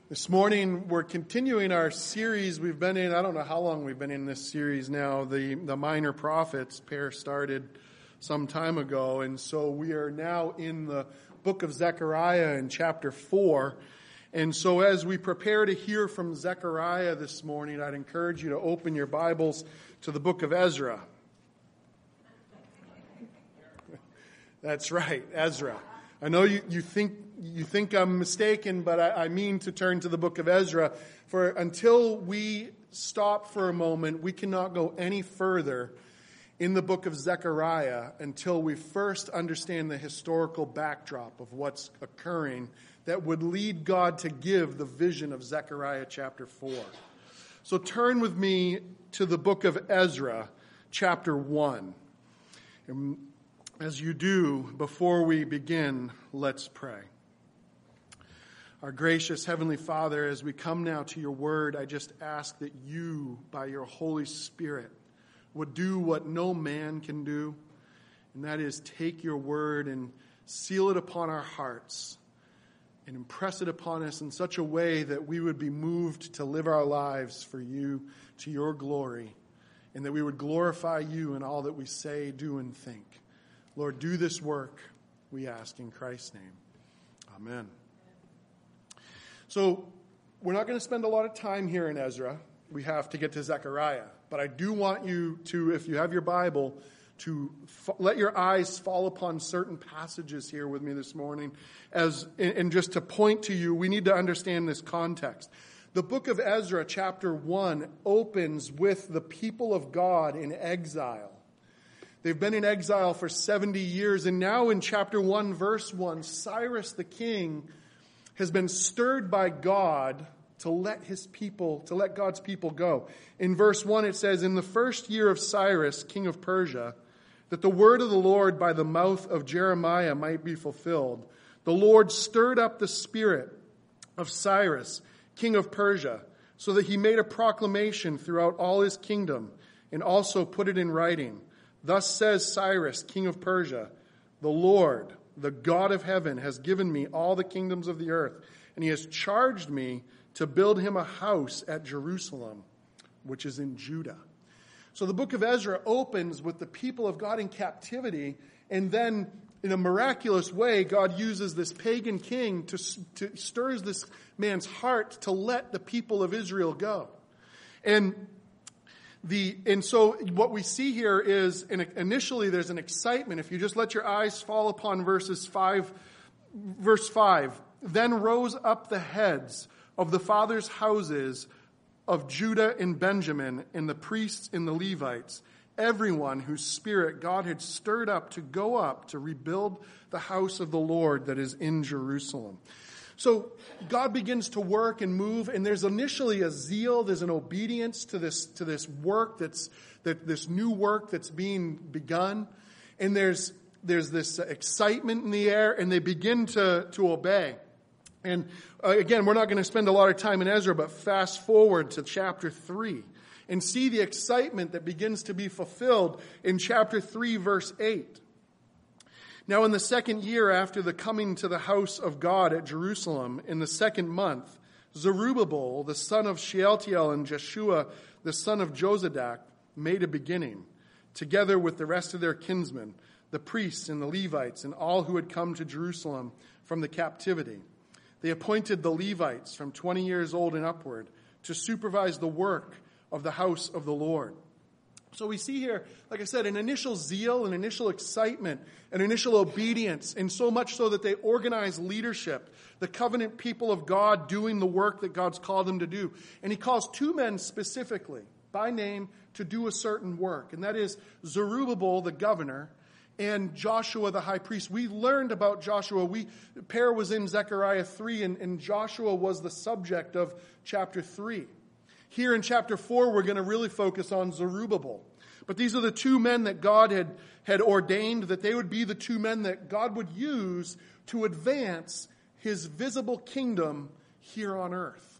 This morning, we're continuing our series we've been in. I don't know how long we've been in this series now. The Minor Prophets. Per started some time ago. And so we are now in the book of Zechariah in chapter 4. And so as we prepare to hear from Zechariah this morning, I'd encourage you to open your Bibles to the book of Ezra. That's right, Ezra. I know you think I'm mistaken, but I mean to turn to the book of Ezra. For until we stop for a moment, we cannot go any further in the book of Zechariah until we first understand the historical backdrop of what's occurring that would lead God to give the vision of Zechariah chapter 4. So turn with me to the book of Ezra, chapter 1. As you do, before we begin, let's pray. Our gracious Heavenly Father, as we come now to your word, I just ask that you, by your Holy Spirit, would do what no man can do, and that is take your word and seal it upon our hearts and impress it upon us in such a way that we would be moved to live our lives for you, to your glory, and that we would glorify you in all that we say, do, and think. Lord, do this work, we ask in Christ's name. Amen. So, we're not going to spend a lot of time here in Ezra. We have to get to Zechariah. But I do want you to, if you have your Bible, to let your eyes fall upon certain passages here with me this morning. And just to point to you, we need to understand this context. The book of Ezra, chapter 1, opens with the people of God in exile. They've been in exile for 70 years, and now in chapter 1, verse 1, Cyrus the king has been stirred by God to let God's people go. In verse 1 it says, "In the first year of Cyrus, king of Persia, that the word of the Lord by the mouth of Jeremiah might be fulfilled, the Lord stirred up the spirit of Cyrus, king of Persia, so that he made a proclamation throughout all his kingdom, and also put it in writing. Thus says Cyrus, king of Persia, the Lord, the God of heaven, has given me all the kingdoms of the earth, and he has charged me to build him a house at Jerusalem, which is in Judah." So the book of Ezra opens with the people of God in captivity, and then in a miraculous way, God uses this pagan king to stirs this man's heart to let the people of Israel go. And so what we see here is, initially there's an excitement. If you just let your eyes fall upon verse 5, "Then rose up the heads of the fathers' houses of Judah and Benjamin, and the priests and the Levites, everyone whose spirit God had stirred up to go up to rebuild the house of the Lord that is in Jerusalem." So God begins to work and move, and there's initially a zeal, there's an obedience to this work this new work that's being begun, and there's this excitement in the air, and they begin to obey. And again, we're not going to spend a lot of time in Ezra, but fast forward to chapter 3 and see the excitement that begins to be fulfilled in chapter 3, verse 8. "Now in the second year after the coming to the house of God at Jerusalem, in the second month, Zerubbabel, the son of Shealtiel, and Jeshua, the son of Jozadak, made a beginning, together with the rest of their kinsmen, the priests and the Levites, and all who had come to Jerusalem from the captivity. They appointed the Levites from 20 years old and upward to supervise the work of the house of the Lord." So we see here, like I said, an initial zeal, an initial excitement, an initial obedience, and so much so that they organize leadership, the covenant people of God doing the work that God's called them to do. And he calls two men specifically, by name, to do a certain work, and that is Zerubbabel, the governor, and Joshua, the high priest. We learned about Joshua. Per was in Zechariah 3, and Joshua was the subject of chapter 3. Here in chapter 4, we're going to really focus on Zerubbabel. But these are the two men that God had ordained, that they would be the two men that God would use to advance his visible kingdom here on earth.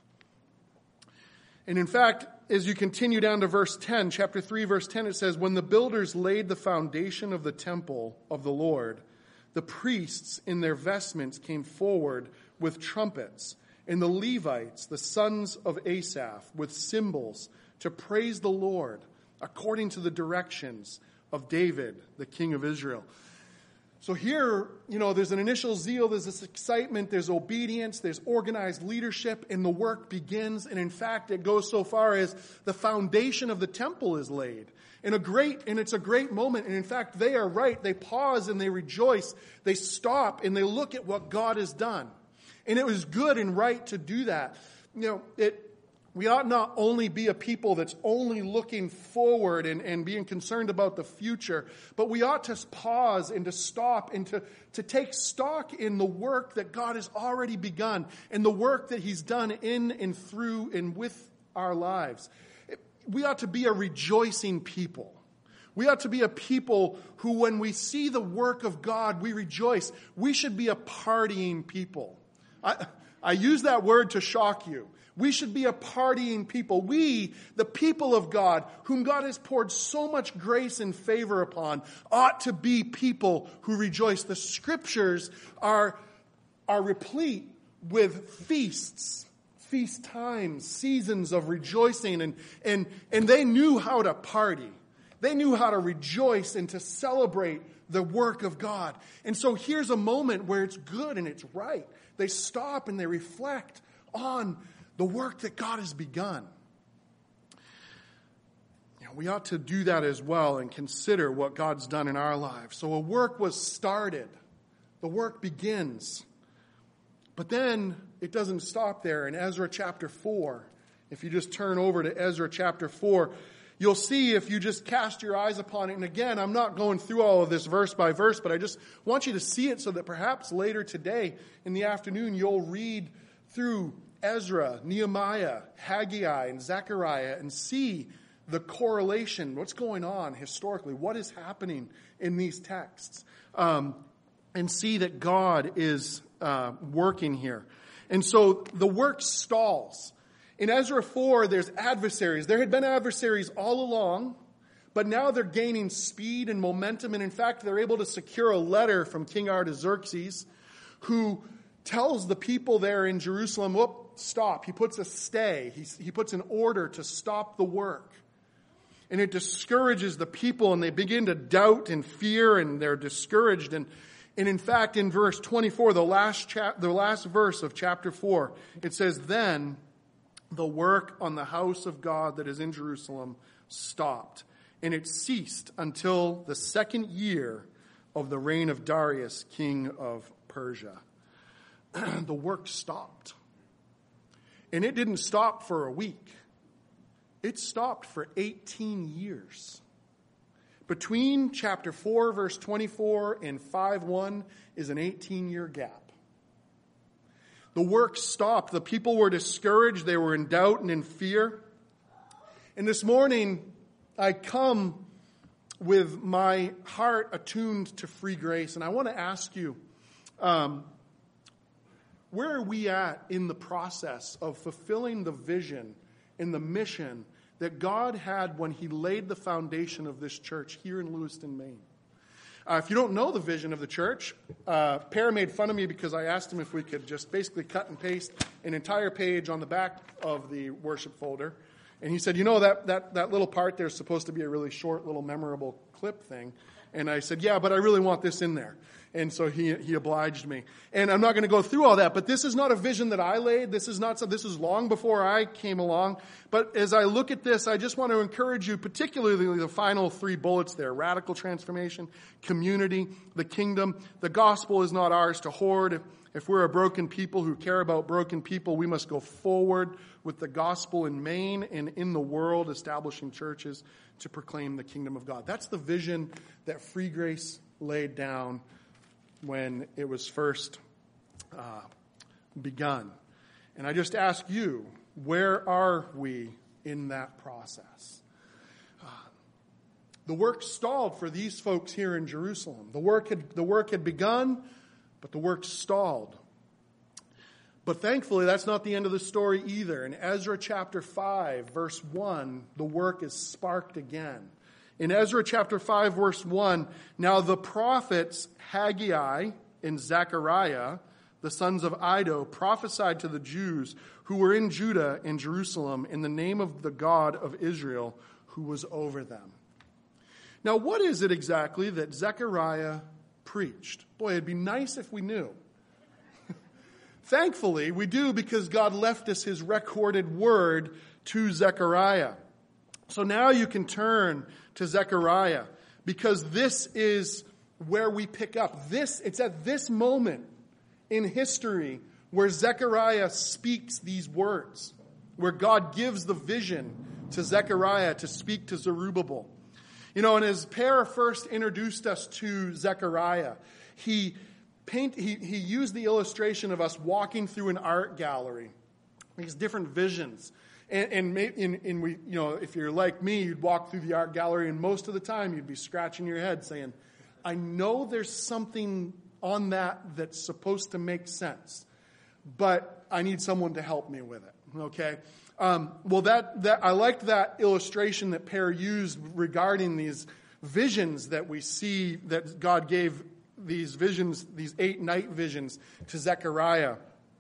And in fact, as you continue down to verse 10, chapter 3, verse 10, it says, "When the builders laid the foundation of the temple of the Lord, the priests in their vestments came forward with trumpets and the Levites, the sons of Asaph, with cymbals to praise the Lord according to the directions of David, the king of Israel. So here, there's an initial zeal, there's this excitement, there's obedience, there's organized leadership, and the work begins. And in fact, it goes so far as the foundation of the temple is laid. And it's a great moment. And in fact, they are right. They pause and they rejoice. They stop and they look at what God has done. And it was good and right to do that. We ought not only be a people that's only looking forward and being concerned about the future, but we ought to pause and to stop and to take stock in the work that God has already begun and the work that He's done in and through and with our lives. We ought to be a rejoicing people. We ought to be a people who, when we see the work of God, we rejoice. We should be a partying people. I use that word to shock you. We should be a partying people. We, the people of God, whom God has poured so much grace and favor upon, ought to be people who rejoice. The Scriptures are replete with feasts, feast times, seasons of rejoicing, and they knew how to party. They knew how to rejoice and to celebrate the work of God. And so here's a moment where it's good and it's right. They stop and they reflect on the work that God has begun. We ought to do that as well and consider what God's done in our lives. So a work was started. The work begins. But then it doesn't stop there. In Ezra chapter 4, if you just turn over to Ezra chapter 4, you'll see if you just cast your eyes upon it. And again, I'm not going through all of this verse by verse, but I just want you to see it so that perhaps later today in the afternoon you'll read through Ezra, Nehemiah, Haggai, and Zechariah and see the correlation, what's going on historically, what is happening in these texts, and see that God is working here. And so the work stalls. In Ezra 4, there's adversaries. There had been adversaries all along, but now they're gaining speed and momentum. And in fact, they're able to secure a letter from King Artaxerxes, who tells the people there in Jerusalem, whoop, stop. He puts a stay. He puts an order to stop the work. And it discourages the people, and they begin to doubt and fear, and they're discouraged. And in fact, in verse 24, the last verse of chapter 4, it says, "Then the work on the house of God that is in Jerusalem stopped, and it ceased until the second year of the reign of Darius, king of Persia." The work stopped. And it didn't stop for a week. It stopped for 18 years. Between chapter 4, verse 24, and 5:1 is an 18-year gap. The work stopped. The people were discouraged. They were in doubt and in fear. And this morning, I come with my heart attuned to free grace. And I want to ask you, where are we at in the process of fulfilling the vision and the mission that God had when He laid the foundation of this church here in Lewiston, Maine? If you don't know the vision of the church, Per made fun of me because I asked him if we could just basically cut and paste an entire page on the back of the worship folder. And he said, that little part there is supposed to be a really short, little memorable clip thing. And I said, yeah, but I really want this in there. And so he obliged me. And I'm not going to go through all that, but this is not a vision that I laid. This is long before I came along. But as I look at this, I just want to encourage you, particularly the final 3 bullets there: radical transformation, community, the kingdom. The gospel is not ours to hoard. If we're a broken people who care about broken people, we must go forward with the gospel in Maine and in the world, establishing churches to proclaim the kingdom of God. That's the vision that Free Grace laid down when it was first begun. And I just ask you, where are we in that process? The work stalled for these folks here in Jerusalem. The work had begun, but the work stalled. But thankfully, that's not the end of the story either. In Ezra chapter 5, verse 1, the work is sparked again. In Ezra chapter 5, verse 1, now the prophets Haggai and Zechariah, the sons of Iddo, prophesied to the Jews who were in Judah and Jerusalem in the name of the God of Israel who was over them. Now, what is it exactly that Zechariah preached? Boy, it'd be nice if we knew. Thankfully, we do, because God left us his recorded word to Zechariah. So now you can turn to Zechariah, because this is where we pick up. It's at this moment in history where Zechariah speaks these words, where God gives the vision to Zechariah to speak to Zerubbabel. You know, and as Per first introduced us to Zechariah, he used the illustration of us walking through an art gallery, these different visions. And we, you know, if you're like me, you'd walk through the art gallery, and most of the time you'd be scratching your head saying, I know there's something on that's supposed to make sense, but I need someone to help me with it. Okay? Well, I liked that illustration that Per used regarding these visions that we see that God gave these visions, these 8 night visions to Zechariah.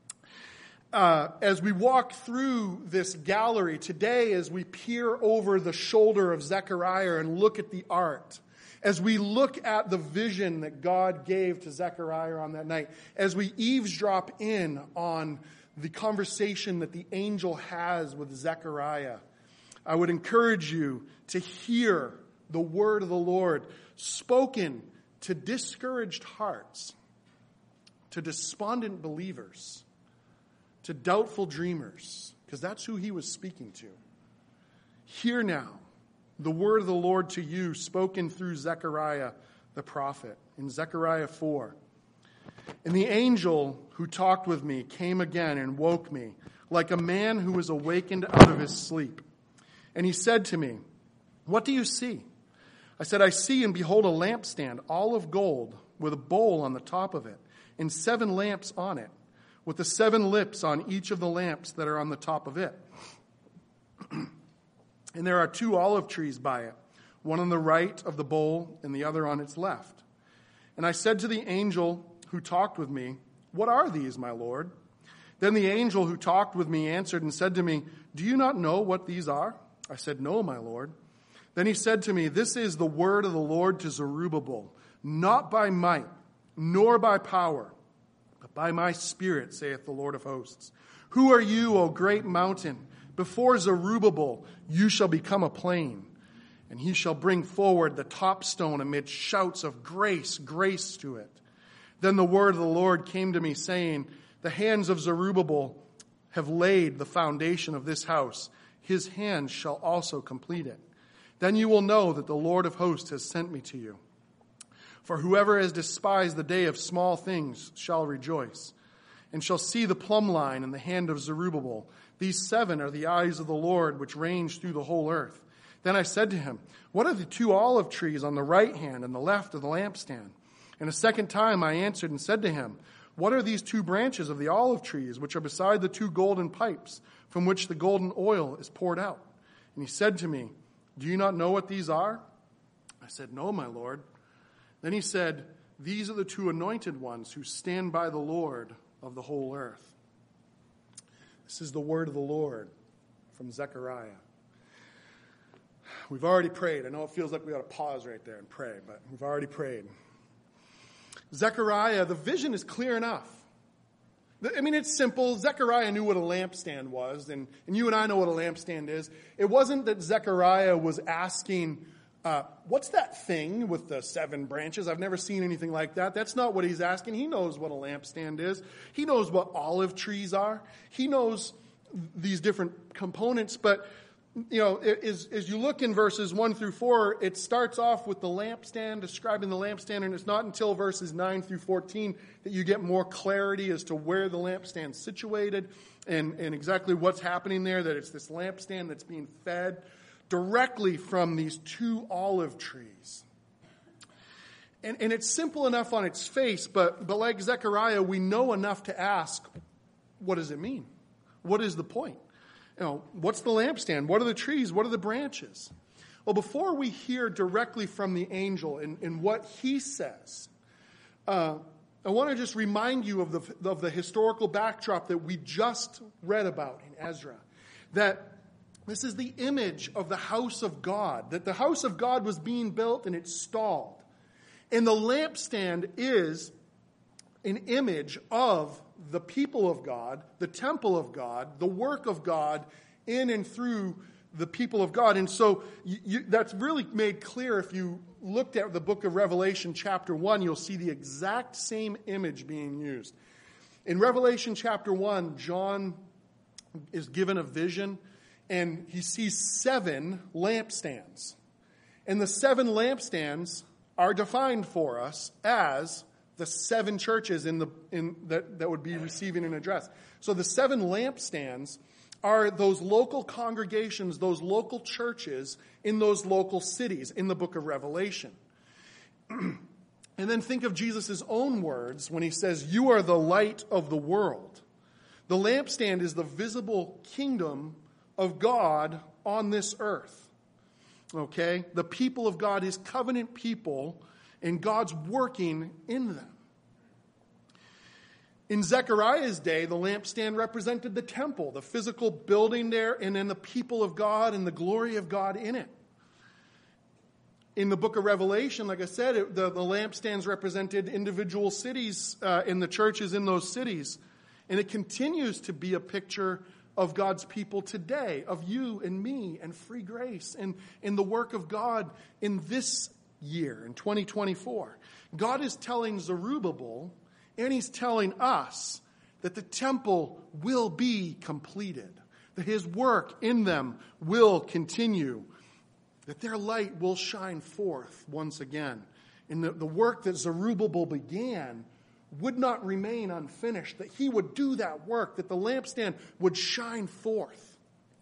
As we walk through this gallery today, as we peer over the shoulder of Zechariah and look at the art, as we look at the vision that God gave to Zechariah on that night, as we eavesdrop in on the conversation that the angel has with Zechariah, I would encourage you to hear the word of the Lord spoken to discouraged hearts, to despondent believers, to doubtful dreamers, because that's who he was speaking to. Hear now the word of the Lord to you, spoken through Zechariah the prophet, in Zechariah 4. And the angel who talked with me came again and woke me, like a man who was awakened out of his sleep. And he said to me, what do you see? I said, I see and behold a lampstand, all of gold, with a bowl on the top of it, and 7 lamps on it, with the 7 lips on each of the lamps that are on the top of it. And there are 2 olive trees by it, one on the right of the bowl and the other on its left. And I said to the angel who talked with me, what are these, my Lord? Then the angel who talked with me answered and said to me, do you not know what these are? I said, no, my Lord. Then he said to me, this is the word of the Lord to Zerubbabel, not by might, nor by power, but by my spirit, saith the Lord of hosts. Who are you, O great mountain? Before Zerubbabel you shall become a plain, and he shall bring forward the top stone amid shouts of grace, grace to it. Then the word of the Lord came to me, saying, the hands of Zerubbabel have laid the foundation of this house. His hands shall also complete it. Then you will know that the Lord of hosts has sent me to you. For whoever has despised the day of small things shall rejoice, and shall see the plumb line in the hand of Zerubbabel. These 7 are the eyes of the Lord, which range through the whole earth. Then I said to him, what are the 2 olive trees on the right hand and the left of the lampstand? And a second time I answered and said to him, what are these 2 branches of the olive trees, which are beside the 2 golden pipes, from which the golden oil is poured out? And he said to me, do you not know what these are? I said, no, my Lord. Then he said, these are the 2 anointed ones who stand by the Lord of the whole earth. This is the word of the Lord from Zechariah. We've already prayed. I know it feels like we ought to pause right there and pray, but we've already prayed. Zechariah, the vision is clear enough. I mean, it's simple. Zechariah knew what a lampstand was, and you and I know what a lampstand is. It wasn't that Zechariah was asking, what's that thing with the 7 branches? I've never seen anything like that. That's not what he's asking. He knows what a lampstand is. He knows what olive trees are. He knows these different components. But, you know, as you look in verses 1 through 4, it starts off with the lampstand, describing the lampstand, and it's not until verses 9 through 14 that you get more clarity as to where the lampstand's situated and exactly what's happening there, that it's this lampstand that's being fed directly from these 2 olive trees. And it's simple enough on its face, but like Zechariah, we know enough to ask, what does it mean? What is the point? You know, what's the lampstand? What are the trees? What are the branches? Well, before we hear directly from the angel in what he says, I I want to just remind you of the historical backdrop that we just read about in Ezra. That this is the image of the house of God. That the house of God was being built and it stalled. And the lampstand is an image of the people of God, the temple of God, the work of God in and through the people of God. And so that's really made clear. If you looked at the book of Revelation chapter 1, you'll see the exact same image being used. In Revelation chapter 1, John is given a vision and he sees 7 lampstands. And the 7 lampstands are defined for us as the 7 churches that would be receiving an address. So the 7 lampstands are those local congregations, those local churches in those local cities in the book of Revelation. And then think of Jesus' own words when he says, "You are the light of the world." The lampstand is the visible kingdom of God on this earth. Okay? The people of God, his covenant people, and God's working in them. In Zechariah's day, the lampstand represented the temple, the physical building there, and then the people of God and the glory of God in it. In the book of Revelation, like I said, the lampstands represented individual cities in the churches in those cities. And it continues to be a picture of God's people today, of you and me and free grace and in the work of God in this year, in 2024. God is telling Zerubbabel, and he's telling us, that the temple will be completed, that his work in them will continue, that their light will shine forth once again. And the work that Zerubbabel began would not remain unfinished, that he would do that work, that the lampstand would shine forth.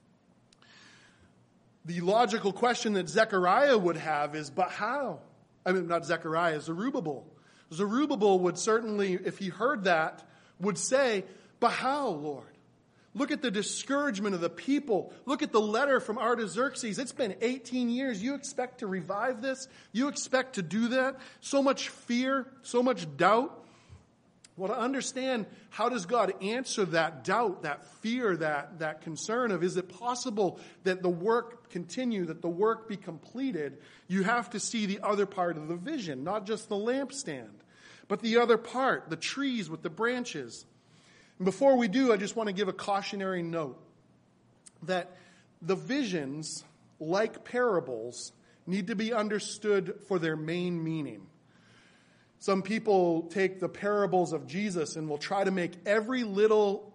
The logical question that Zechariah would have is, but how? I mean, not Zechariah, Zerubbabel. Zerubbabel would certainly, if he heard that, would say, but how, Lord? Look at the discouragement of the people. Look at the letter from Artaxerxes. It's been 18 years. You expect to revive this? You expect to do that? So much fear, so much doubt. Well, to understand how does God answer that doubt, that fear, that concern of is it possible that the work continue, that the work be completed, you have to see the other part of the vision, not just the lampstand, but the other part, the trees with the branches. And before we do, I just want to give a cautionary note that the visions, like parables, need to be understood for their main meaning. Some people take the parables of Jesus and will try to make every little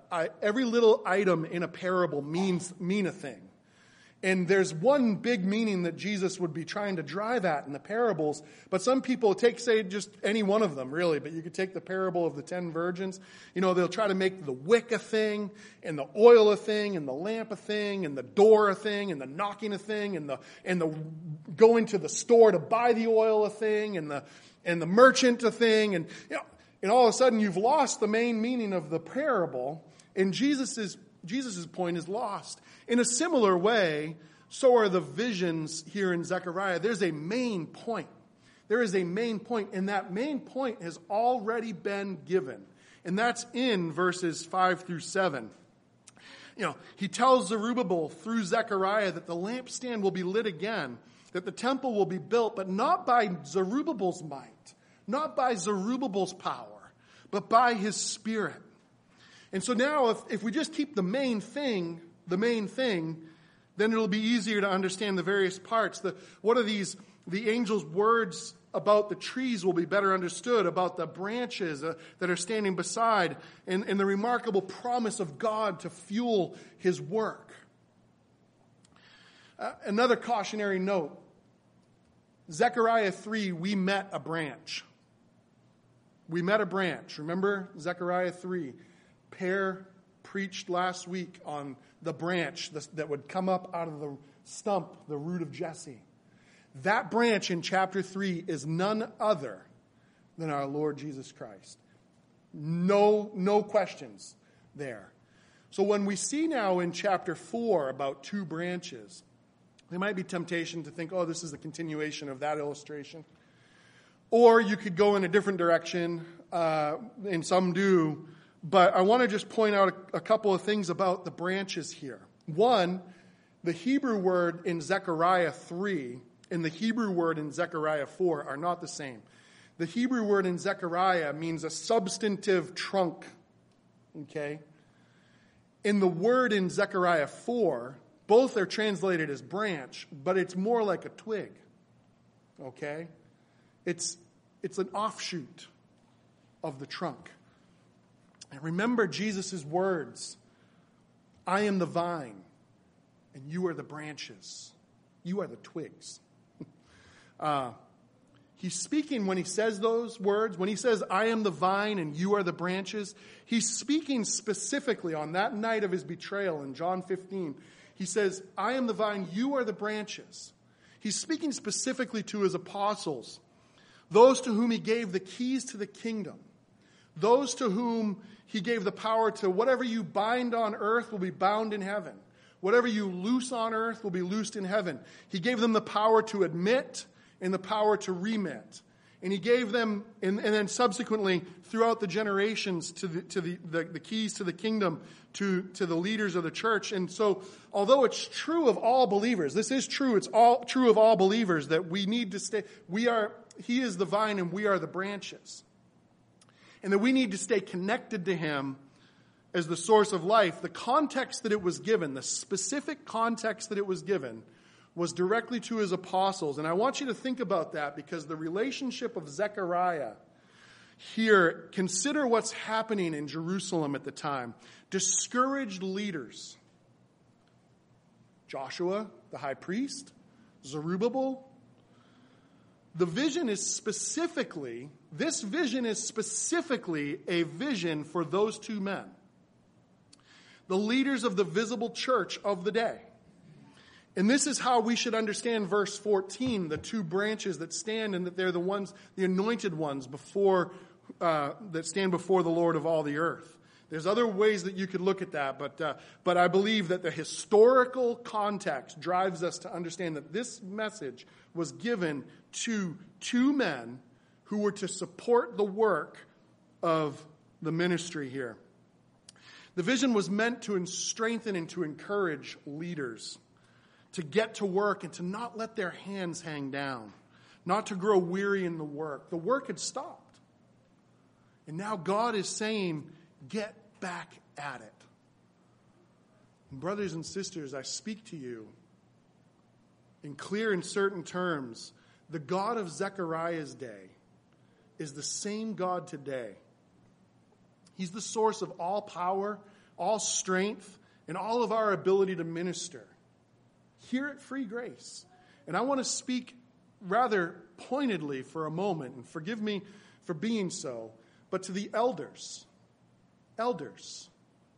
item in a parable mean a thing. And there's one big meaning that Jesus would be trying to drive at in the parables. But some people say just any one of them, really. But you could take the parable of the 10 virgins. You know, they'll try to make the wick a thing, and the oil a thing, and the lamp a thing, and the door a thing, and the knocking a thing, and the going to the store to buy the oil a thing, and the merchant a thing. And, you know, and all of a sudden you've lost the main meaning of the parable, and Jesus's point is lost. In a similar way, so are the visions here in Zechariah. There's a main point. There is a main point, and that main point has already been given. And that's in verses 5 through 7. You know, he tells Zerubbabel through Zechariah that the lampstand will be lit again, that the temple will be built, but not by Zerubbabel's might, not by Zerubbabel's power, but by his Spirit. And so now if we just keep the main thing, then it'll be easier to understand the various parts. The angel's words about the trees will be better understood, about the branches that are standing beside, and the remarkable promise of God to fuel his work. Another cautionary note. Zechariah 3, we met a branch. We met a branch. Remember Zechariah 3? Per preached last week on the branch that would come up out of the stump, the root of Jesse. That branch in chapter 3 is none other than our Lord Jesus Christ. No questions there. So when we see now in chapter 4 about 2 branches, there might be temptation to think, oh, this is a continuation of that illustration. Or you could go in a different direction, and some do. But I want to just point out a couple of things about the branches here. One, the Hebrew word in Zechariah 3 and the Hebrew word in Zechariah 4 are not the same. The Hebrew word in Zechariah means a substantive trunk. Okay? In the word in Zechariah 4, both are translated as branch, but it's more like a twig. Okay? It's an offshoot of the trunk. And remember Jesus' words, I am the vine, and you are the branches. You are the twigs. He's speaking when he says those words. When he says, I am the vine and you are the branches, he's speaking specifically on that night of his betrayal in John 15. He says, I am the vine, you are the branches. He's speaking specifically to his apostles, those to whom he gave the keys to the kingdom, those to whom he gave the power to whatever you bind on earth will be bound in heaven. Whatever you loose on earth will be loosed in heaven. He gave them the power to admit and the power to remit. And he gave them, and then subsequently, throughout the generations, to the keys to the kingdom, to the leaders of the church. And so, although it's true of all believers, this is true, it's all true of all believers, that we need to stay, he is the vine and we are the branches. And that we need to stay connected to him as the source of life. The context that it was given, the specific context that it was given, was directly to his apostles. And I want you to think about that, because the relationship of Zechariah here, consider what's happening in Jerusalem at the time. Discouraged leaders. Joshua, the high priest, Zerubbabel. This vision is specifically a vision for those two men. The leaders of the visible church of the day. And this is how we should understand verse 14, the two branches that stand, and that they're the ones, the anointed ones that stand before the Lord of all the earth. There's other ways that you could look at that, but I believe that the historical context drives us to understand that this message was given to two men who were to support the work of the ministry here. The vision was meant to strengthen and to encourage leaders to get to work and to not let their hands hang down, not to grow weary in the work. The work had stopped. And now God is saying, get back at it. And brothers and sisters, I speak to you in clear and certain terms. The God of Zechariah's day is the same God today. He's the source of all power, all strength, and all of our ability to minister here at Free Grace. And I want to speak rather pointedly for a moment, and forgive me for being so, but to the elders. Elders.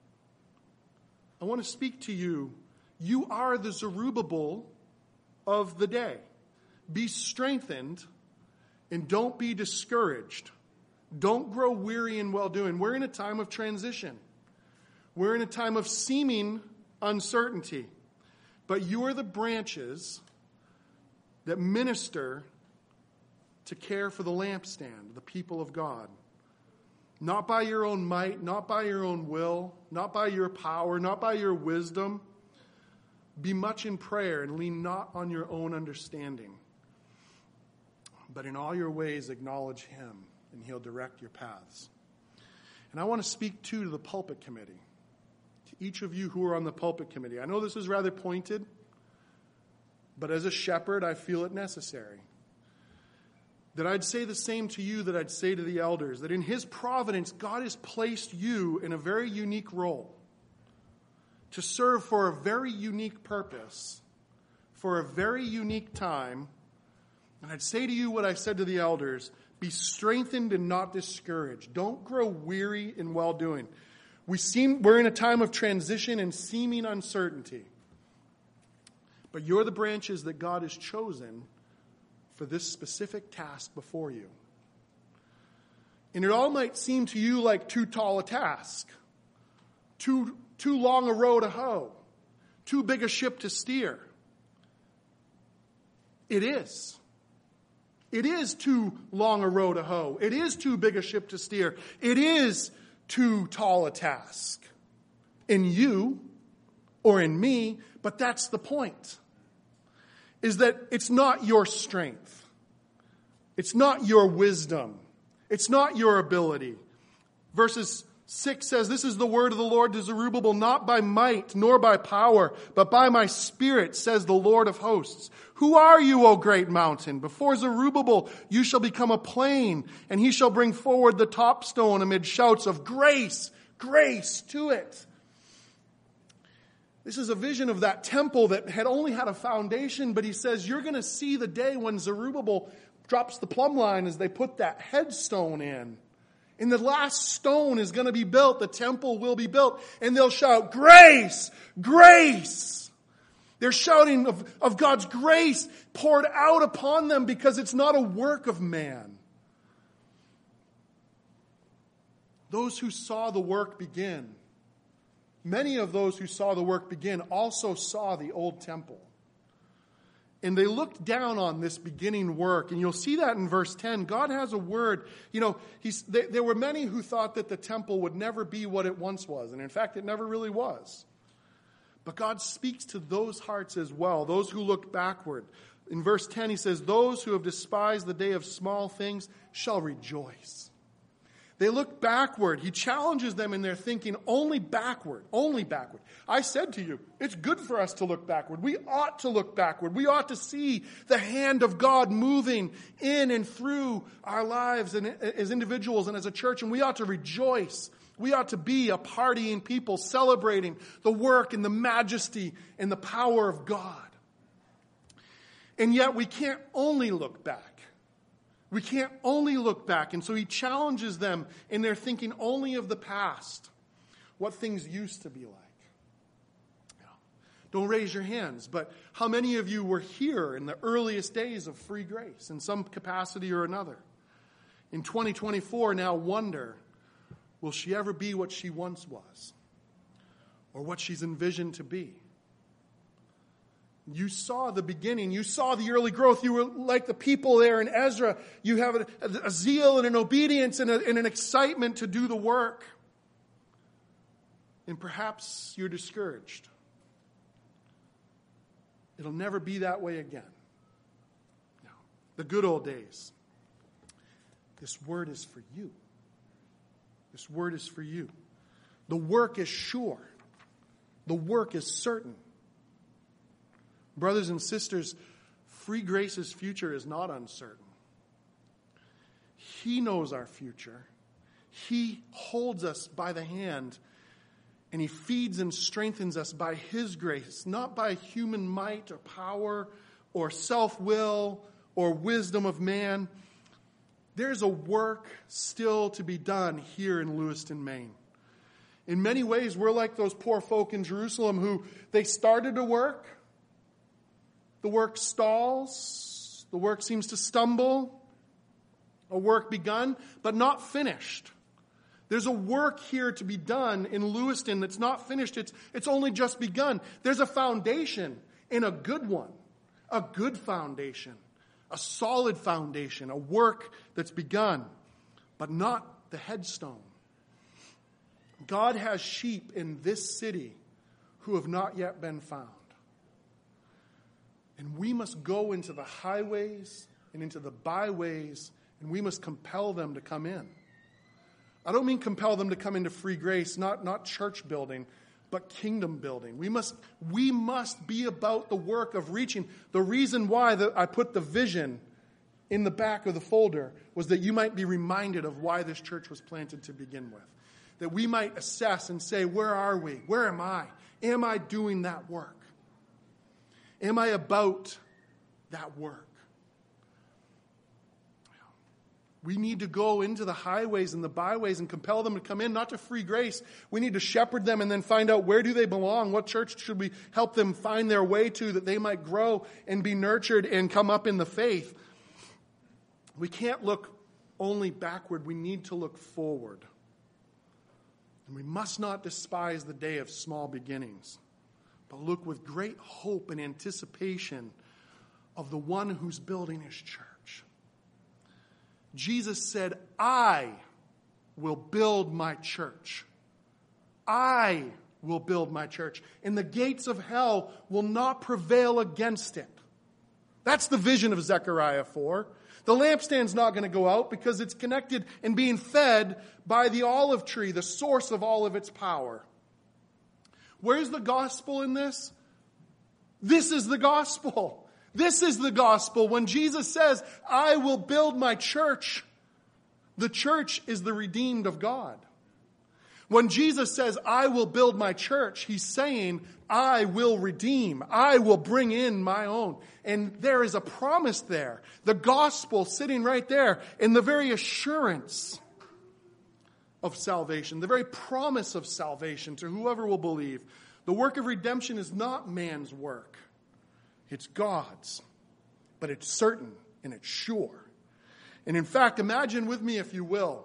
I want to speak to you. You are the Zerubbabel of the day. Be strengthened and don't be discouraged. Don't grow weary in well-doing. We're in a time of transition. We're in a time of seeming uncertainty. But you are the branches that minister to care for the lampstand, the people of God. Not by your own might, not by your own will, not by your power, not by your wisdom. Be much in prayer and lean not on your own understanding. But in all your ways acknowledge him, and he'll direct your paths. And I want to speak to the pulpit committee. To each of you who are on the pulpit committee. I know this is rather pointed, but as a shepherd, I feel it necessary. That I'd say the same to you that I'd say to the elders. That in his providence, God has placed you in a very unique role. To serve for a very unique purpose. For a very unique time. And I'd say to you what I said to the elders. Be strengthened and not discouraged. Don't grow weary in well-doing. We're in a time of transition and seeming uncertainty. But you're the branches that God has chosen for this specific task before you. And it all might seem to you like too tall a task, too long a row to hoe, too big a ship to steer. It is. It is too long a row to hoe. It is too big a ship to steer. It is too tall a task in you or in me, but that's the point, is that it's not your strength. It's not your wisdom. It's not your ability. Verses 6 says, "This is the word of the Lord to Zerubbabel, not by might nor by power, but by my Spirit, says the Lord of hosts. Who are you, O great mountain? Before Zerubbabel you shall become a plain, and he shall bring forward the top stone amid shouts of grace, grace to it." This is a vision of that temple that had only had a foundation, but he says, you're going to see the day when Zerubbabel drops the plumb line as they put that headstone in. And the last stone is going to be built. The temple will be built. And they'll shout, grace, grace. They're shouting of God's grace poured out upon them because it's not a work of man. Those who saw the work begin, many of those who saw the work begin also saw the old temple. And they looked down on this beginning work. And you'll see that in verse 10. God has a word. There were many who thought that the temple would never be what it once was. And in fact, it never really was. But God speaks to those hearts as well, those who look backward. In verse 10, he says, "Those who have despised the day of small things shall rejoice." They look backward. He challenges them in their thinking only backward, only backward. I said to you, it's good for us to look backward. We ought to look backward. We ought to see the hand of God moving in and through our lives and as individuals and as a church, and we ought to rejoice. We ought to be a partying people celebrating the work and the majesty and the power of God. And yet we can't only look back. We can't only look back. And so he challenges them in their thinking only of the past, what things used to be like. Don't raise your hands, but how many of you were here in the earliest days of free grace in some capacity or another? In 2024, now wonder, will she ever be what she once was? Or what she's envisioned to be? You saw the beginning. You saw the early growth. You were like the people there in Ezra. You have a zeal and an obedience and an excitement to do the work. And perhaps you're discouraged. It'll never be that way again. No. The good old days. This word is for you. This word is for you. The work is sure. The work is certain. Brothers and sisters, Free Grace's future is not uncertain. He knows our future. He holds us by the hand, and he feeds and strengthens us by his grace, not by human might or power or self-will or wisdom of man. There's a work still to be done here in Lewiston, Maine. In many ways, we're like those poor folk in Jerusalem who they started to work. The work stalls. The work seems to stumble. A work begun, but not finished. There's a work here to be done in Lewiston that's not finished. It's only just begun. There's a foundation, and a good one. A good foundation. A solid foundation. A work that's begun, but not the headstone. God has sheep in this city who have not yet been found. And we must go into the highways and into the byways, and we must compel them to come in. I don't mean compel them to come into Free Grace, not church building, but kingdom building. We must be about the work of reaching. The reason why I put the vision in the back of the folder was that you might be reminded of why this church was planted to begin with. That we might assess and say, where are we? Where am I? Am I doing that work? Am I about that work? We need to go into the highways and the byways and compel them to come in, not to Free Grace. We need to shepherd them and then find out where do they belong? What church should we help them find their way to that they might grow and be nurtured and come up in the faith? We can't look only backward. We need to look forward. And we must not despise the day of small beginnings, but look with great hope and anticipation of the one who's building his church. Jesus said, I will build my church. I will build my church, and the gates of hell will not prevail against it. That's the vision of Zechariah 4. The lampstand's not going to go out because it's connected and being fed by the olive tree, the source of all of its power. Where's the gospel in this? This is the gospel. This is the gospel. When Jesus says, I will build my church, the church is the redeemed of God. When Jesus says, I will build my church, he's saying, I will redeem. I will bring in my own. And there is a promise there. The gospel sitting right there in the very assurance of salvation, the very promise of salvation to whoever will believe. The work of redemption is not man's work. It's God's. But it's certain and it's sure. And in fact, imagine with me, if you will,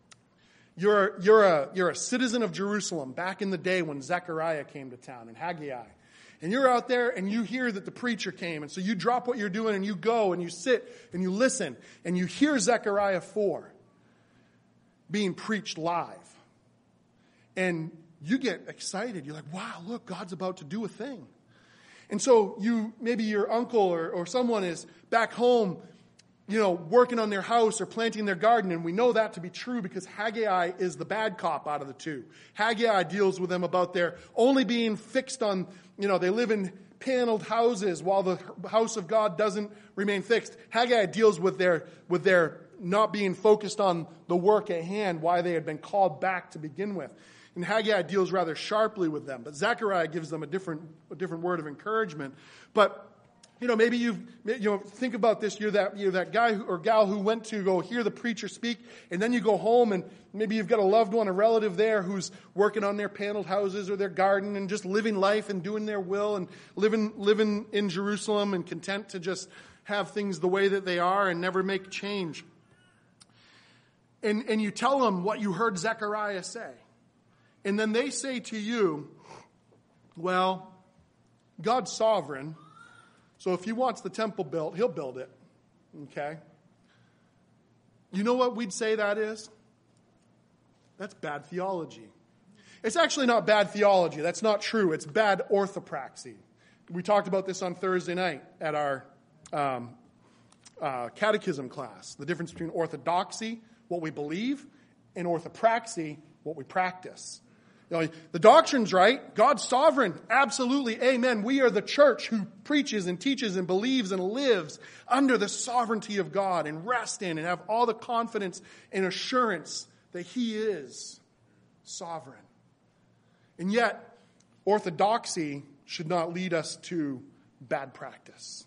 You're a citizen of Jerusalem back in the day when Zechariah came to town and Haggai. And you're out there and you hear that the preacher came. And so you drop what you're doing and you go and you sit and you listen and you hear Zechariah 4 being preached live. And you get excited. You're like, wow, look, God's about to do a thing. And so maybe your uncle or someone is back home, working on their house or planting their garden. And we know that to be true because Haggai is the bad cop out of the two. Haggai deals with them about their only being fixed on, they live in paneled houses while the house of God doesn't remain fixed. Haggai deals with their not being focused on the work at hand, why they had been called back to begin with. And Haggai deals rather sharply with them. But Zechariah gives them a different word of encouragement. But maybe think about this. You're that guy or gal who went to go hear the preacher speak, and then you go home and maybe you've got a loved one, a relative there who's working on their paneled houses or their garden and just living life and doing their will and living in Jerusalem and content to just have things the way that they are and never make change. And you tell them what you heard Zechariah say. And then they say to you, well, God's sovereign. So if he wants the temple built, he'll build it. Okay? You know what we'd say that is? That's bad theology. It's actually not bad theology. That's not true. It's bad orthopraxy. We talked about this on Thursday night at our catechism class. The difference between orthodoxy, what we believe, and orthopraxy, what we practice. The doctrine's right. God's sovereign. Absolutely. Amen. We are the church who preaches and teaches and believes and lives under the sovereignty of God and rest in and have all the confidence and assurance that he is sovereign. And yet, orthodoxy should not lead us to bad practice.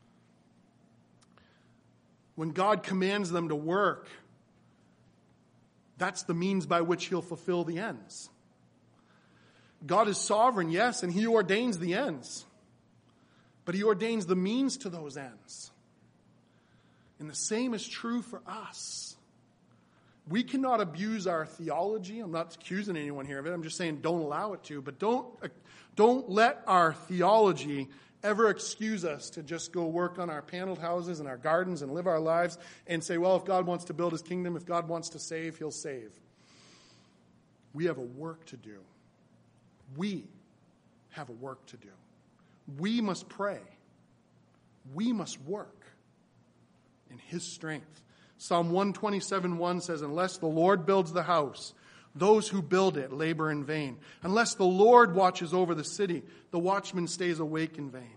When God commands them to work, that's the means by which he'll fulfill the ends. God is sovereign, yes, and he ordains the ends. But he ordains the means to those ends. And the same is true for us. We cannot abuse our theology. I'm not accusing anyone here of it. I'm just saying don't allow it to. But don't let our theology ever excuse us to just go work on our paneled houses and our gardens and live our lives and say, well, if God wants to build his kingdom, if God wants to save, he'll save. We have a work to do. We have a work to do. We must pray. We must work in his strength. Psalm 127:1 says, unless the Lord builds the house, those who build it labor in vain. Unless the Lord watches over the city, the watchman stays awake in vain.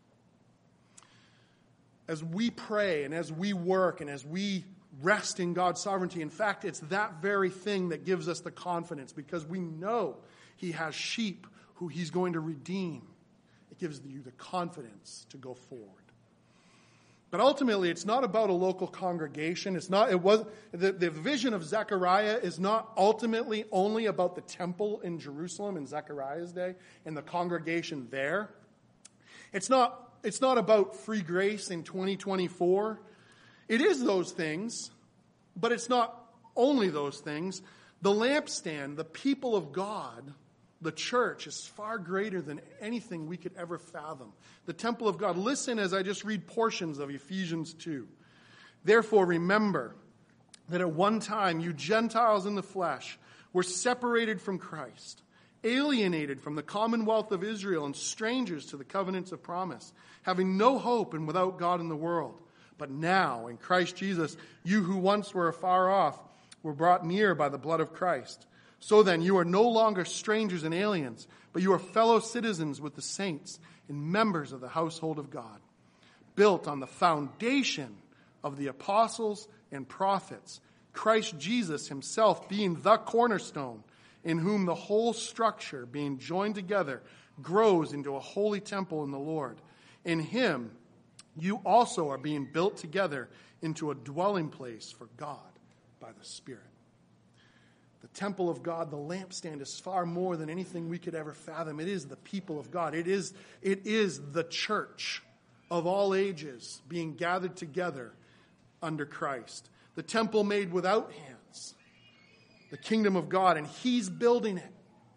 As we pray and as we work and as we rest in God's sovereignty, in fact, it's that very thing that gives us the confidence because we know he has sheep who he's going to redeem. It gives you the confidence to go forward. But ultimately, it's not about a local congregation. The vision of Zechariah is not ultimately only about the temple in Jerusalem in Zechariah's day and the congregation there. It's not about free grace in 2024. It is those things, but it's not only those things. The lampstand, the people of God, the church is far greater than anything we could ever fathom. The temple of God. Listen as I just read portions of Ephesians 2. Therefore, remember that at one time you Gentiles in the flesh were separated from Christ, alienated from the commonwealth of Israel and strangers to the covenants of promise, having no hope and without God in the world. But now, in Christ Jesus, you who once were afar off were brought near by the blood of Christ. So then, you are no longer strangers and aliens, but you are fellow citizens with the saints and members of the household of God, built on the foundation of the apostles and prophets, Christ Jesus himself being the cornerstone, in whom the whole structure, being joined together, grows into a holy temple in the Lord. In him, you also are being built together into a dwelling place for God by the Spirit. The temple of God, the lampstand, is far more than anything we could ever fathom. It is the people of God. It is the church of all ages being gathered together under Christ. The temple made without hands. The kingdom of God, and he's building it.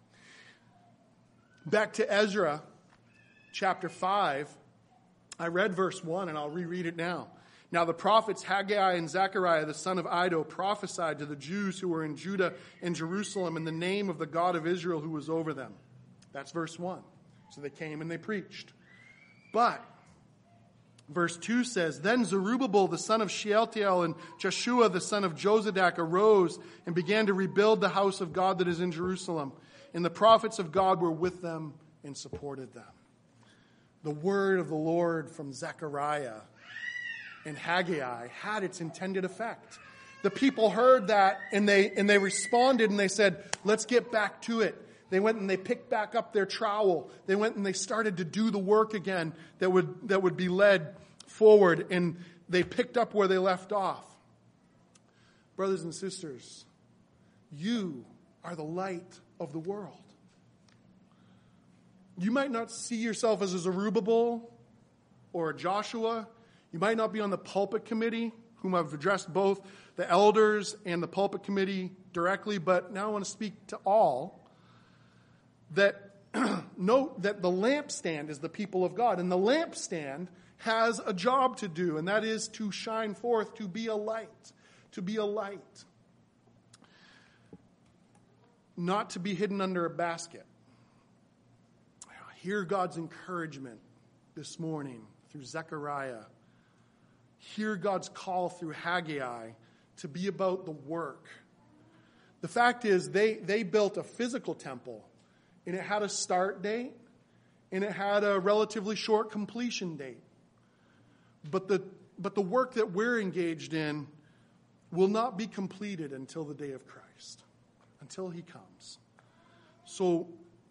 Back to Ezra, chapter 5. I read verse 1, and I'll reread it now. Now the prophets Haggai and Zechariah, the son of Iddo, prophesied to the Jews who were in Judah and Jerusalem in the name of the God of Israel who was over them. That's verse 1. So they came and they preached. But verse 2 says, Then Zerubbabel, the son of Shealtiel, and Jeshua, the son of Jozadak, arose and began to rebuild the house of God that is in Jerusalem. And the prophets of God were with them and supported them. The word of the Lord from Zechariah and Haggai had its intended effect. The people heard that and they responded and they said, let's get back to it. They went and they picked back up their trowel. They went and they started to do the work again that would be led forward, and they picked up where they left off. Brothers and sisters, you are the light of the world. You might not see yourself as a Zerubbabel or a Joshua. You might not be on the pulpit committee, whom I've addressed both the elders and the pulpit committee directly, but now I want to speak to all. That note that the lampstand is the people of God, and the lampstand has a job to do, and that is to shine forth, to be a light, not to be hidden under a basket. Hear God's encouragement this morning through Zechariah. Hear God's call through Haggai to be about the work. The fact is, they built a physical temple, and it had a start date, and it had a relatively short completion date. But the work that we're engaged in will not be completed until the day of Christ, until he comes. So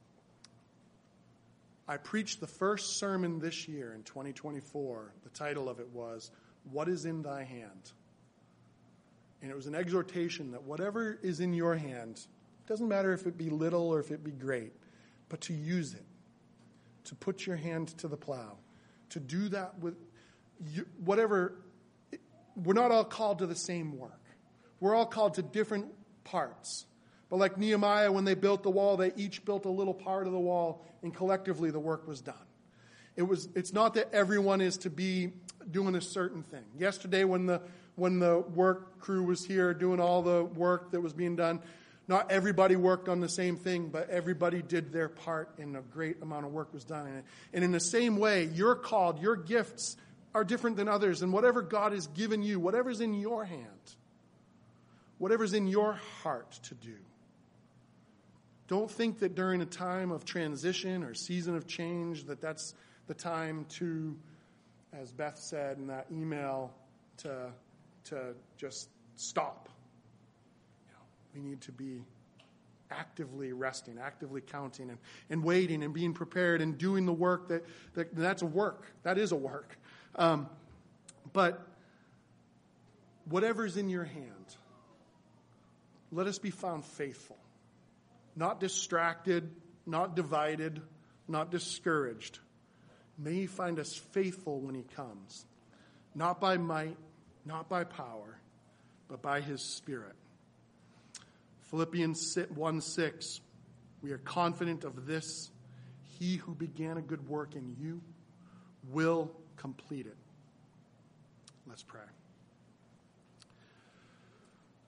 I preached the first sermon this year in 2024. The title of it was, What is in Thy Hand? And it was an exhortation that whatever is in your hand, doesn't matter if it be little or if it be great, but to use it, to put your hand to the plow, to do that with whatever. We're not all called to the same work. We're all called to different parts. But like Nehemiah, when they built the wall, they each built a little part of the wall, and collectively the work was done. It's not that everyone is to be doing a certain thing. Yesterday when the work crew was here doing all the work that was being done, not everybody worked on the same thing, but everybody did their part, and a great amount of work was done in it. And in the same way, you're called, your gifts are different than others, and whatever God has given you, whatever's in your hand, whatever's in your heart to do. Don't think that during a time of transition or season of change that's the time to, as Beth said in that email, to just stop. We need to be actively resting, actively counting, and waiting, and being prepared, and doing the work that's a work. That is a work. But whatever's in your hand, let us be found faithful, not distracted, not divided, not discouraged. May he find us faithful when he comes, not by might, not by power, but by his Spirit. Philippians 1:6, we are confident of this, he who began a good work in you will complete it. Let's pray.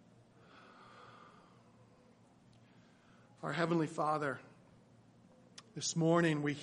Our Heavenly Father, this morning we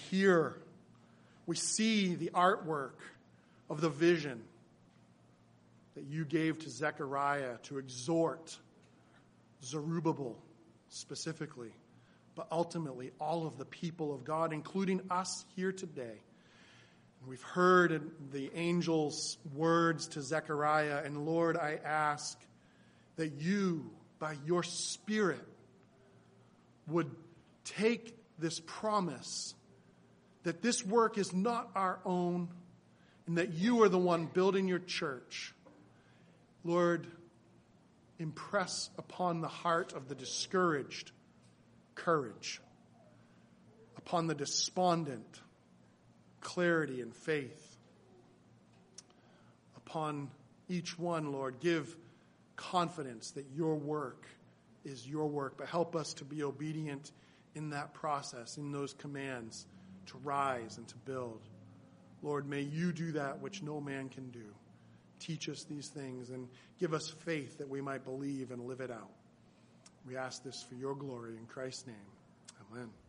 see the artwork of the vision that you gave to Zechariah to exhort Zerubbabel specifically, but ultimately all of the people of God, including us here today. And we've heard the angel's words to Zechariah, and Lord, I ask that you, by your Spirit, would take this promise that this work is not our own and that you are the one building your church. Lord, impress upon the heart of the discouraged courage, upon the despondent clarity and faith. Upon each one, Lord, give confidence that your work is your work, but help us to be obedient in that process, in those commands, to rise and to build. Lord, may you do that which no man can do. Teach us these things and give us faith that we might believe and live it out. We ask this for your glory in Christ's name. Amen.